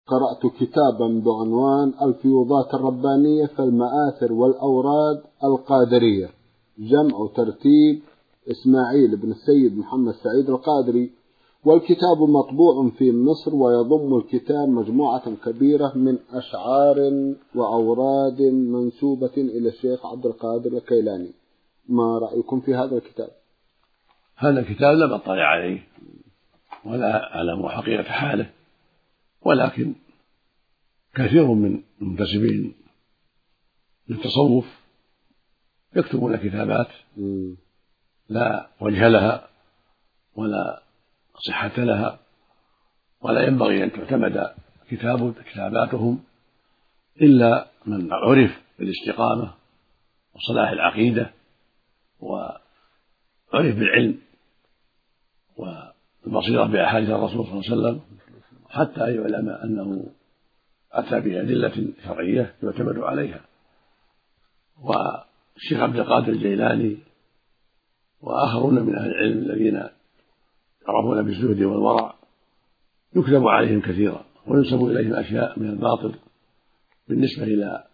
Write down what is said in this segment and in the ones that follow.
قرأت كتابا بعنوان الفيوضات الربانية في المآثر والأوراد القادرية، جمع وترتيب إسماعيل بن السيد محمد سعيد القادري، والكتاب مطبوع في مصر، ويضم الكتاب مجموعة كبيرة من أشعار وأوراد منسوبة إلى الشيخ عبد القادر الكيلاني. ما رأيكم في هذا الكتاب؟ هذا الكتاب لم أطلع عليه ولا أعلم حقيقة حاله، ولكن كثير من المنتسبين للتصوف يكتبون كتابات لا وجه لها ولا صحة لها، ولا ينبغي أن تعتمد كتاباتهم إلا من عرف بالاستقامة وصلاح العقيدة وعرف بالعلم والبصيرة بأحاديث الرسول صلى الله عليه وسلم، حتى يعلم أنه أتى بأدلة شرعية يعتمد عليها. والشيخ عبد القادر الجيلاني وآخرون من أهل العلم الذين يعرفون بالزهد والورع يكذب عليهم كثيرا وينسب إليهم أشياء من الباطل بالنسبة إلى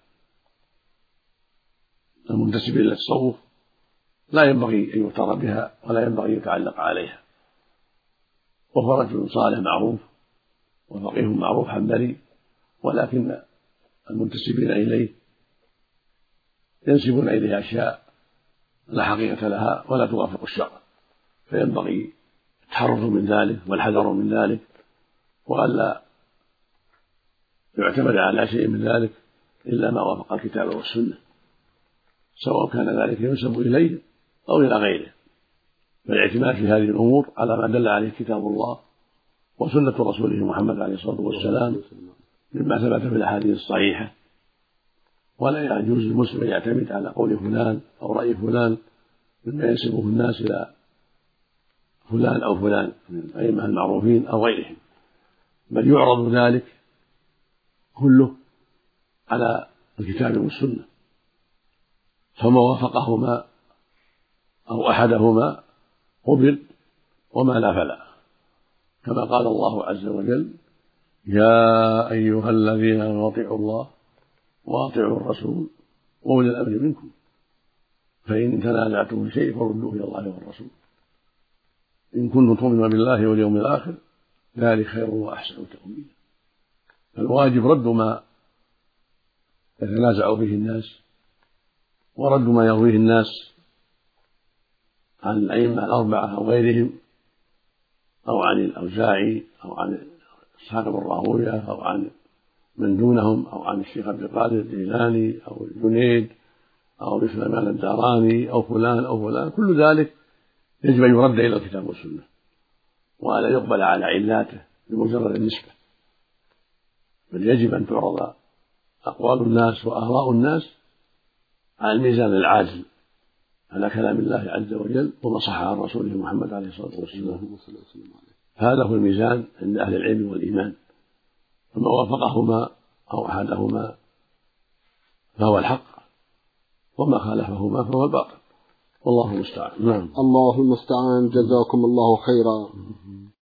المنتسبين إلى التصوف لا ينبغي أن يغتر بها ولا ينبغي أن يتعلق عليها. وهو رجل صالح معروف وفقيه معروف حنبلي، ولكن المنتسبين إليه ينسبون إليه أشياء لا حقيقة لها ولا توافق الشرع، فينبغي التحرز من ذلك والحذر من ذلك، وألا يعتمد على شيء من ذلك إلا ما وافق الكتاب والسنة، سواء كان ذلك ينسب إليه أو إلى غيره. فالاعتماد في هذه الأمور على ما دل عليه كتاب الله وسنة رسوله محمد عليه الصلاة والسلام مما ثبت في الأحاديث الصحيحة، ولا يجوز للمسلم أن يعتمد على قول فلان أو رأي فلان مما ينسبه الناس إلى فلان أو فلان من الأئمة المعروفين أو غيرهم، بل يعرض ذلك كله على الكتاب والسنة، فما وافقهما أو أحدهما قبل وما لا فلا، كما قال الله عز وجل: يا أيها الذين آمنوا أطيعوا الله وأطيعوا الرسول وأولي الأمر منكم فإن تنازعتم في شيء فردوه إلى الله والرسول إن كنتم تؤمنون بالله واليوم الآخر ذلك خير وأحسن تأويلا. فالواجب رد ما يتنازع به الناس ورد ما يرويه الناس عن الأئمة الأربعة أو غيرهم، أو عن الأوزاعي أو عن إسحاق بن راهويه أو عن من دونهم أو عن الشيخ عبد القادر الجيلاني أو الجنيد أو سليمان الداراني أو فلان أو فلان، كل ذلك يجب أن يرد إلى الكتاب والسنة ولا يقبل على علاته بمجرد النسبة، بل يجب أن تعرض أقوال الناس وآراء الناس على الميزان العادل على كلام الله عز وجل وما صح عن رسوله محمد عليه الصلاة والسلام. هذا هو الميزان عند أهل العلم والإيمان، فما وافقهما أو أحدهما فهو الحق وما خالفهما فهو الباطل، والله المستعان. الله المستعان. جزاكم الله خيرا.